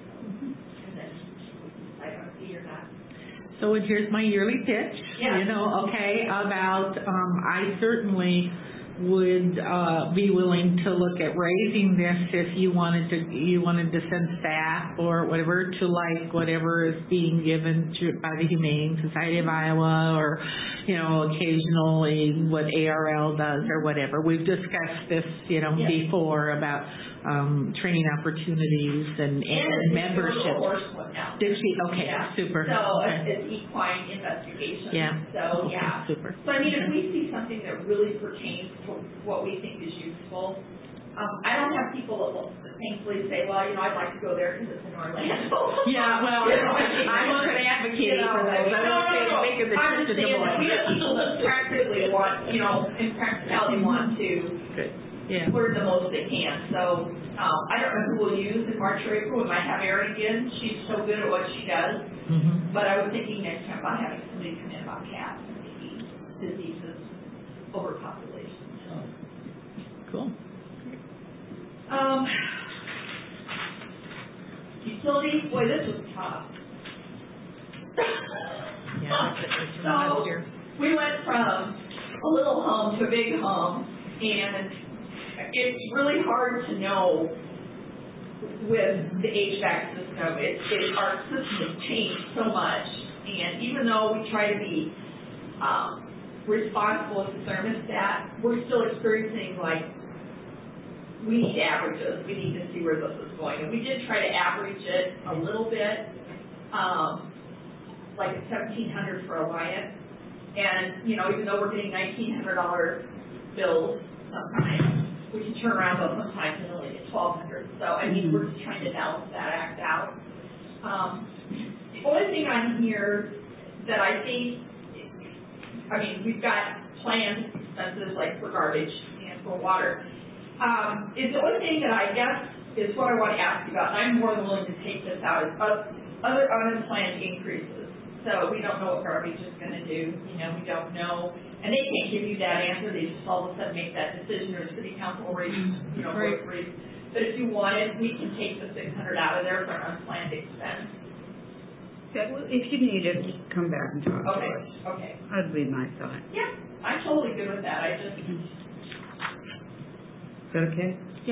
And then I don't see or not. So and here's my yearly pitch, Yeah. you know, okay, about, um, I certainly would, uh, be willing to look at raising this if you wanted to, you wanted to send staff or whatever to like whatever is being given to, by the Humane Society of Iowa or, you know, occasionally what A R L does or whatever. We've discussed this, you know, Yeah. before about, um, training opportunities and, and And membership. it's a horse one now. Did she? Okay, Yeah. super. So Okay. it's equine investigation. Yeah. So, Okay, yeah. super. So, I mean, if we see something that really pertains to what we think is useful, um, I don't have people that will thankfully say, well, you know, I'd like to go there because it's in Orlando. Yeah, well, You know, I mean, I wasn't advocating you know, for those. I no, don't no, say no. making the I'm trip to just Des saying that Moines. we have people that practically want, you know, in practicality want to Good. Yeah. learn the most they can. So, um, I don't know who we'll use in March or April. We might have Erin again. She's so good at what she does. Mm-hmm. But I was thinking next time about having somebody come in about cats and maybe diseases, overpopulation. So. Cool. Um, utilities, boy, this was tough. Yeah, that's it. So, last year. we went from a little home to a big home, and it's really hard to know with the H V A C system. It, it, our system has changed so much, and even though we try to be um, responsible with the thermostat, we're still experiencing, like, we need averages. We need to see where this is going. And we did try to average it a little bit, um, like seventeen hundred for Alliant. And, you know, even though we're getting nineteen hundred dollar bills sometimes, we can turn around though sometimes and only get twelve hundred. So, I mean, we're just trying to balance that act out. Um, the only thing on here that I think, I mean, we've got planned expenses like for garbage and for water. Um, is the only thing that I guess is what I want to ask you about, and I'm more than willing to take this out, is other unplanned increases. So we don't know what garbage is going to do. You know, we don't know, and they can't give you that answer. They just all of a sudden make that decision, or city council raise, you know, Right. raise. But if you wanted, we can take the six hundred out of there for an unplanned expense. Okay, well, if you need it, come back and talk to Okay, us. okay. That'd be my thought. Yeah, I'm totally good with that. I just, Is that okay? Yeah.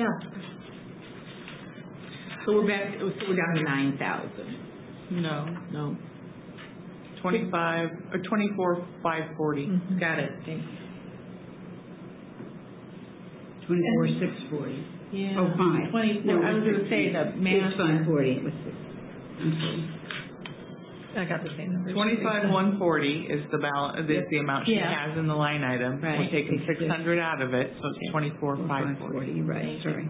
So we're back, so we're down to nine thousand. No, no. Twenty-five, or twenty-four, five forty. Got it, thanks. Twenty-four, six forty. Yeah. Oh, fine. Twenty-four, I was gonna say the math. It's five forty, it was six. I'm sorry. I got the same number. Twenty-five, one forty is the balance, is the amount she Yeah. has in the line item. Right. We're taking six hundred out of it, so it's twenty-four, five forty. Right, sorry.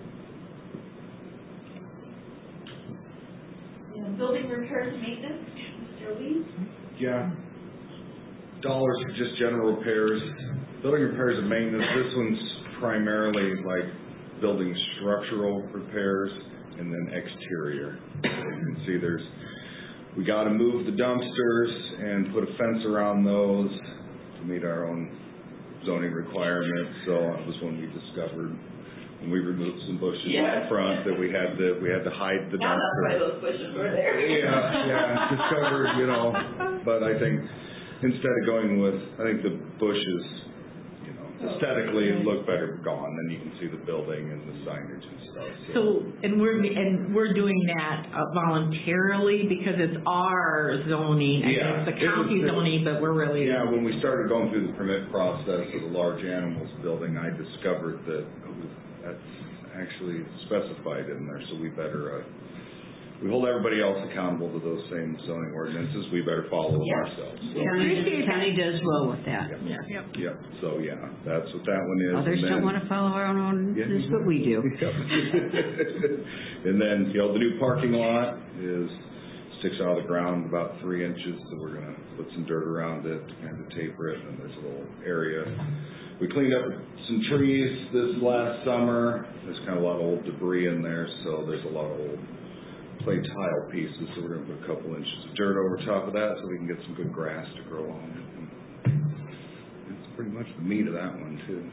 you know, building repairs and maintenance, Mister Lee? Yeah. Dollars for just general repairs. Building repairs and maintenance, this one's primarily like building structural repairs and then exterior. So you can see there's, we got to move the dumpsters and put a fence around those to meet our own zoning requirements. So it was when we discovered, when we removed some bushes Yeah. out front, that we had to, we had to hide the Now that's why dumpster. those bushes were there. Yeah, yeah, discovered, you know, but I think instead of going with, I think the bushes, you know, aesthetically look better gone, then you can see the building and the signage and stuff. So, and we're, and we're doing that uh, voluntarily because it's our zoning, I Yeah, guess, the it was county the- zoning, but we're really. Yeah, when we started going through the permit process of the large animals building, I discovered that it was, that's actually specified in there, so we better, uh, we hold everybody else accountable to those same zoning ordinances, we better follow them Yeah. ourselves. So, County, county does well with that. yeah, yeah, so yeah, that's what that one is. Others and don't then- want to follow our own ordinances, but we do. And then, you know, the new parking lot is, sticks out of the ground about three inches, so we're gonna put some dirt around it to kind of taper it, and there's a little area. We cleaned up some trees this last summer, there's kind of a lot of old debris in there, so there's a lot of old clay tile pieces, so we're gonna put a couple inches of dirt over top of that so we can get some good grass to grow on it. And that's pretty much the meat of that one, too.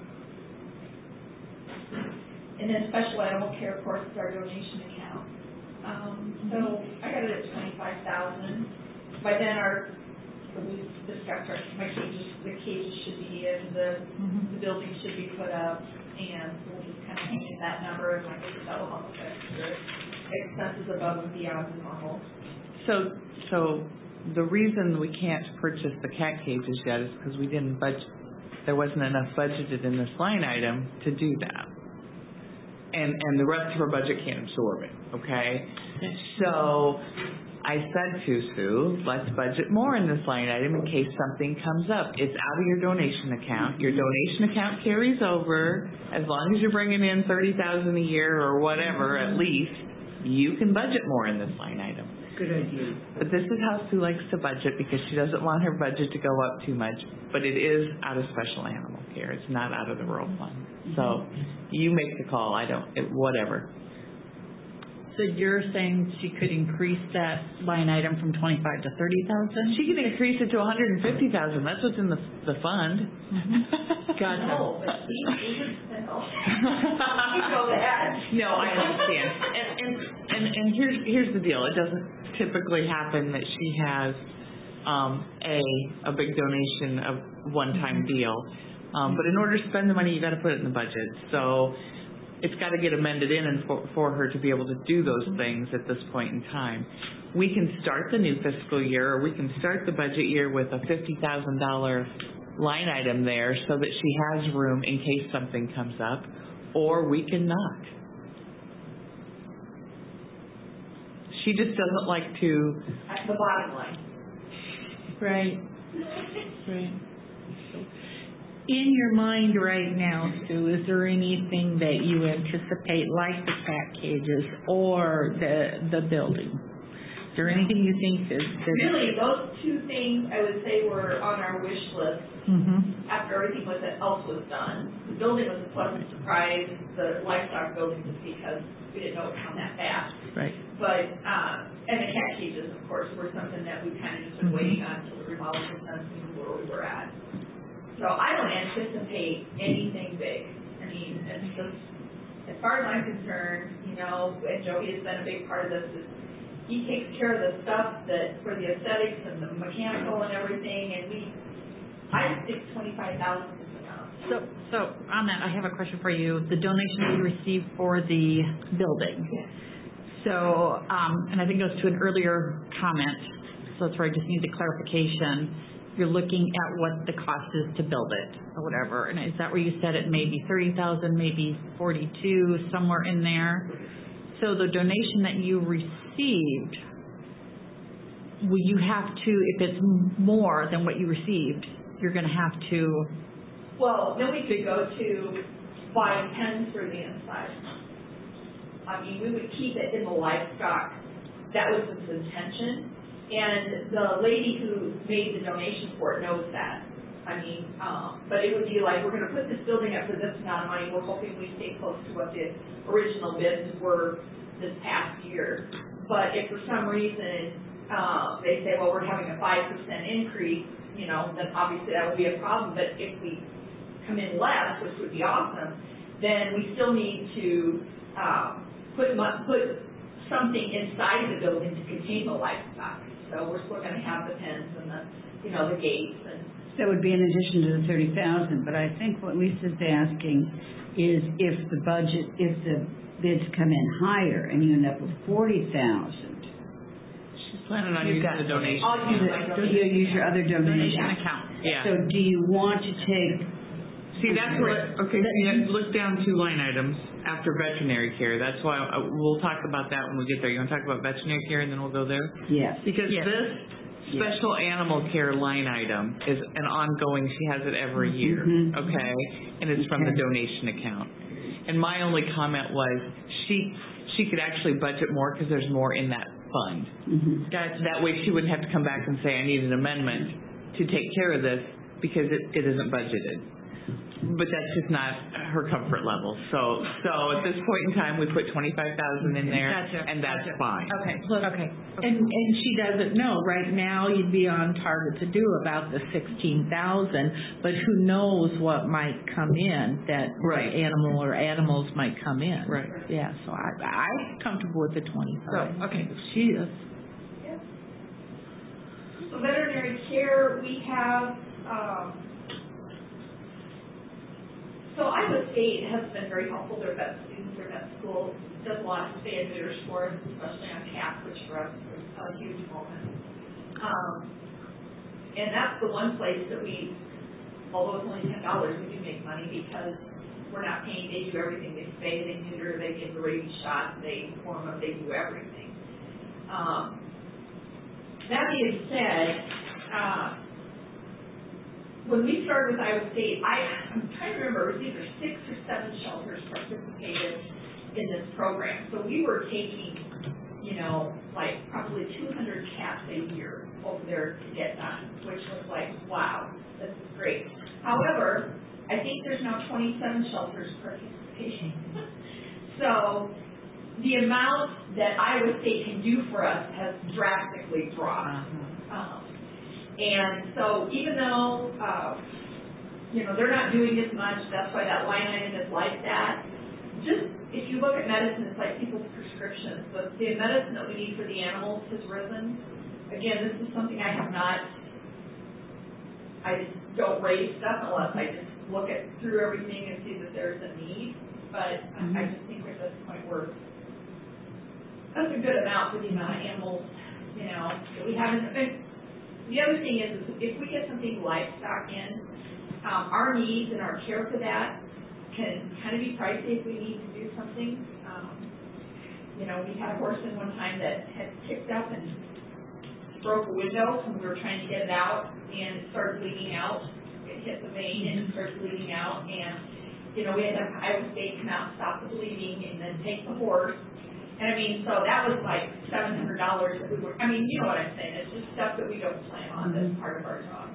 And then special animal care, of course, is our donation account. Um, so I got it at twenty-five thousand. By then our, we discussed our, my cages, the cages should be in, the, the building should be put up, and we'll just kind of hang in that number, and like I said, that will help with extra expenses above and beyond the normal. So, so the reason we can't purchase the cat cages yet is because we didn't budget, there wasn't enough budgeted in this line item to do that. And, and the rest of our budget can't absorb it, okay? So I said to Sue, let's budget more in this line item in case something comes up. It's out of your donation account. Your donation account carries over. As long as you're bringing in thirty thousand dollars a year or whatever, at least, you can budget more in this line item. Good idea. But this is how Sue likes to budget because she doesn't want her budget to go up too much. But it is out of special animal care. It's not out of the rural fund. So you make the call. I don't, it, whatever. So you're saying she could increase that line item from twenty-five to thirty thousand? She can increase it to one hundred fifty thousand. That's what's in the the fund. Gotcha. No, but he, he would spell. You know that. No, I understand. And, and and and here's here's the deal. It doesn't typically happen that she has um, a, a big donation, a one-time deal. Um, but in order to spend the money, you gotta put it in the budget. So it's gotta get amended in and for, for her to be able to do those things at this point in time. We can start the new fiscal year, or we can start the budget year with a fifty thousand dollars line item there so that she has room in case something comes up, or we can not. She just doesn't like to. That's the bottom line. Right. Right. In your mind right now, Sue, is there anything that you anticipate, like the cat cages or the the building? Is there anything you think that, that Really, those two things I would say were on our wish list mm-hmm. after everything was else was done. The building was a pleasant surprise. The livestock building just because we didn't know it would come that fast. Right. But uh, and the cat cages, of course, were something that we kind of just been Mhm. waiting on until the remodel was done, to see where we were at. So I don't anticipate anything big. I mean, it's just, as far as I'm concerned, you know, and Joey has been a big part of this, is he takes care of the stuff that, for the aesthetics and the mechanical and everything, and we, I think twenty-five thousand is enough. So, so on that, I have a question for you. The donation that you received for the building. So, um, and I think it goes to an earlier comment, so that's where I just need the clarification. You're looking at what the cost is to build it or whatever, and is that where you said it may be thirty thousand, maybe forty-two, somewhere in there? So the donation that you received, will you have to, if it's more than what you received, you're going to have to. Well, then we could go to buy pens for the inside. I mean, we would keep it in the livestock. That was its intention. And the lady who made the donation for it knows that. I mean, um, but it would be like, we're going to put this building up for this amount of money. We're hoping we stay close to what the original bids were this past year. But if for some reason uh, they say, well, we're having a five percent increase, you know, then obviously that would be a problem. But if we come in less, which would be awesome, then we still need to um, put put something inside the building to contain the livestock. So we're still going to have the pens and the, you know, the gates. And That would be in addition to the thirty thousand, but I think what Lisa's asking is if the budget, if the bids come in higher and you end up with forty thousand. She's planning on You've using got- the donation. I'll use my So donation. you'll use your other Donation donation. account. Yeah. So do you want to take, See, that's what, okay, so you look down two line items after veterinary care. That's why, uh, we'll talk about that when we get there. You want to talk about veterinary care and then we'll go there? yes, Because Yes. this special animal care line item is an ongoing, she has it every year, Mhm. okay? And it's from the Okay. donation account. And my only comment was, she, she could actually budget more because there's more in that fund. mhm. Gotcha. That way she wouldn't have to come back and say, I need an amendment to take care of this because it, it isn't budgeted. But that's just not her comfort level. So, so at this point in time, we put twenty-five thousand in there, Gotcha, and that's gotcha. fine. Okay, Look, okay. And, and she doesn't know. Right now, you'd be on target to do about the sixteen thousand, but who knows what might come in, that Right. animal or animals might come in. Right. Yeah, so I, I'm comfortable with the twenty-five. So, okay. She is. So veterinary care, we have, um, so Iowa State has been very helpful. Their vet students, their vet school does a lot of spay and neuter for us, especially on cats, which for us is a huge moment. Um, and that's the one place that we, although it's only ten dollars, we do make money because we're not paying. They do everything. They spay, they neuter, they give the rabies shot, they form them, they do everything. Um, that being said, uh, when we started with Iowa State, I, I'm trying to remember, it was either six or seven shelters participated in this program. So we were taking, you know, like probably two hundred cats a year over there to get done, which was like, wow, this is great. However, I think there's now twenty-seven shelters participating. So the amount that Iowa State can do for us has drastically dropped. Uh-huh. Um, and so even though, uh, you know, they're not doing as much, that's why that line item is like that. Just, if you look at medicine, it's like people's prescriptions. The, the medicine that we need for the animals has risen. again, this is something I have not, I just don't raise stuff unless I just look at, through everything and see that there's a need, but Mm-hmm. I just think we're at this point where that's a good amount for the amount of animals, you know, that we haven't, and the other thing is, is if we get something livestock in, um, our needs and our care for that can kind of be pricey if we need to do something. Um, you know, we had a horse in one time that had kicked up and broke a window when we were trying to get it out, and it started bleeding out. It hit the vein and it started bleeding out, and, you know, we had to have Iowa State come out and stop the bleeding and then take the horse. And I mean, so that was like seven hundred dollars that we were, I mean, you know what I'm saying, it's just stuff that we don't plan on that's part of our job.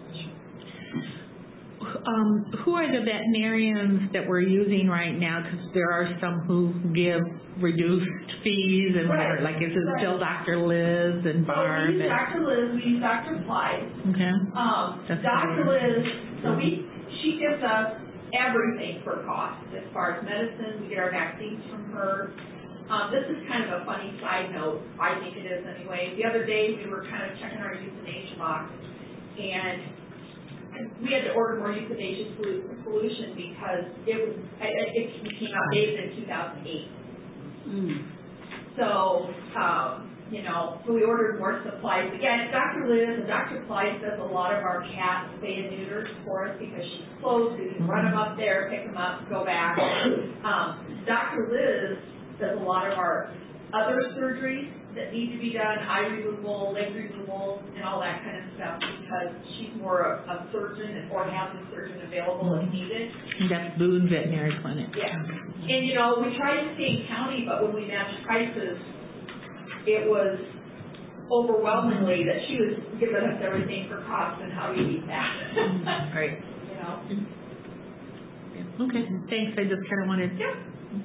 Um, who are the veterinarians that we're using right now? Because there are some who give reduced fees and whatever. Right. Like, is it Right. still Doctor Liz and So Barb? we use and- Doctor Liz, we use Doctor Plyce. Okay. Um, That's Doctor great. Liz, so we, she gives us everything for cost, as far as medicine, we get our vaccines from her. Um, this is kind of a funny side note, I think it is anyway. The other day, we were kind of checking our euthanasia box, and we had to order more euthanasia solu- solution because it was, it, it became outdated in two thousand eight. Mm. So, um, you know, so we ordered more supplies. Again, Doctor Liz and Doctor Plyce does a lot of our cat spay and neuters for us because she's close. We can run them up there, pick them up, go back. Um, Doctor Liz does a lot of our other surgeries that need to be done, eye removal, leg removal, and all that kind of stuff because she's more a, a surgeon and, or has a surgeon available if needed. That's Boone Veterinary Clinic. Yeah. And, you know, we tried to stay in county, but when we matched prices, it was overwhelmingly that she was giving us everything for cost, and how do you beat that? Great. You know? Okay, thanks. I just kind of wanted. Yeah.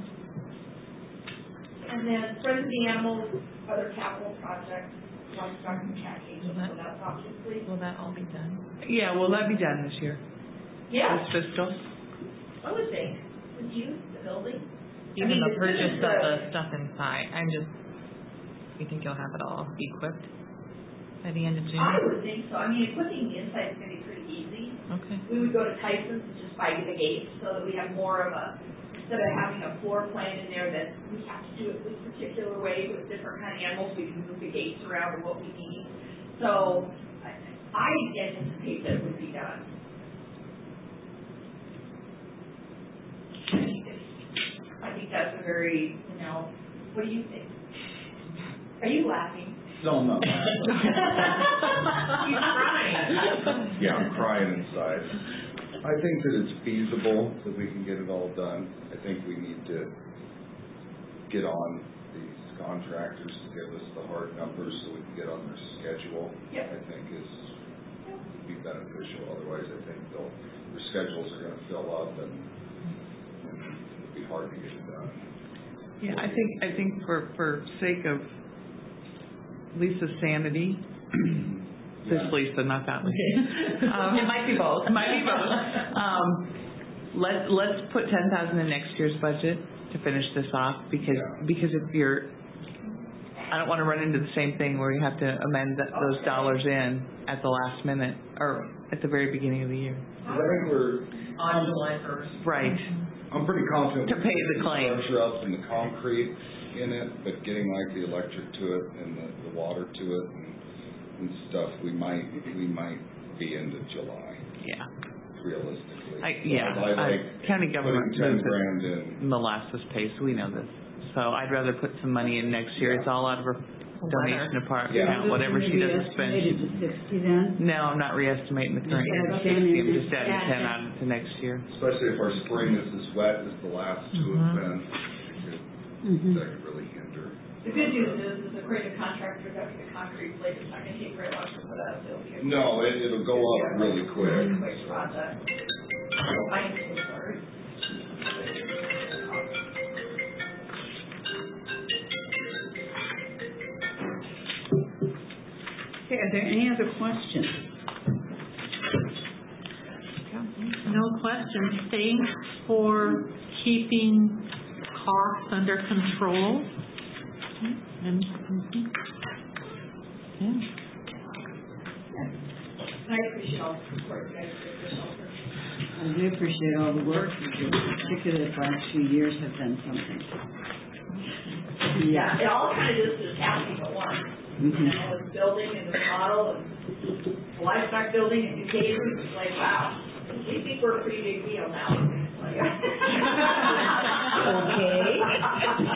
And then Friends of the Animals, other capital projects, livestock and cat cages, so that's obviously. Will that all be done? Yeah, will that be done this year? Yeah, This fiscal? I would think. Would you, the building? Even mean, the this is purchase of the- the stuff inside, I'm just, you think you'll have it all equipped by the end of June? I would think so. I mean, equipping the inside is going to be pretty easy. Okay. We would go to Tyson's and just buy the gates so that we have more of a, instead of having a floor plan in there that we have to do it this particular way with different kind of animals, we can move the gates around to what we need. So I, I anticipate that it would be done. I think that's a very, you know, what do you think? Are you laughing? No, I'm not. He's crying. Yeah, I'm crying inside. I think that it's feasible that we can get it all done. I think we need to get on these contractors to give us the hard numbers so we can get on their schedule. Yep. I think is be beneficial. Otherwise, I think they'll, their schedules are gonna fill up and, and it'll be hard to get it done. Yeah, I think, I think for, for sake of Lisa's sanity, this Yeah. Lisa, not that Lisa. Um, It might be both. It might be both. Um, let, let's put ten thousand in next year's budget to finish this off, because, Yeah. because if you're, I don't want to run into the same thing where you have to amend th- those dollars in at the last minute, or at the very beginning of the year. 'Cause I think we're, On July first. Right. I'm pretty confident. To we pay can the get claim. Structure up and the concrete in it, but getting like the electric to it and the, the water to it and, and stuff, we might, we might be into July, Yeah. realistically. I, yeah. So I like uh, County government putting ten moves grand at in. molasses pace. We know this. So I'd rather put some money in next year. It's all out of her donation department Yeah. account, whatever she doesn't Maybe estimated spend. to sixty then? No, I'm not reestimating the current year to Just sixty. I'm adding just adding in. ten on to next year. Especially if our spring is as wet as the last two have been, it could, Mhm. that could really hinder. The good news is, is the creative contractor got the concrete plate, it's not gonna take very long to put up, it'll be a. No, it, it'll go up really quick. Really quick project. I'm so sorry. Okay, are there any other questions? No questions. Thanks for keeping costs under control. And, yeah. And I appreciate all the support you guys give for shelter. I do appreciate all the work you do, particularly the last few years have been something. Yeah, it all kind of just is happening at once. You Mhm. know, it's building and the model and the livestock building and new cases. It's like, wow, we think we're a pretty big deal now. Like, Okay.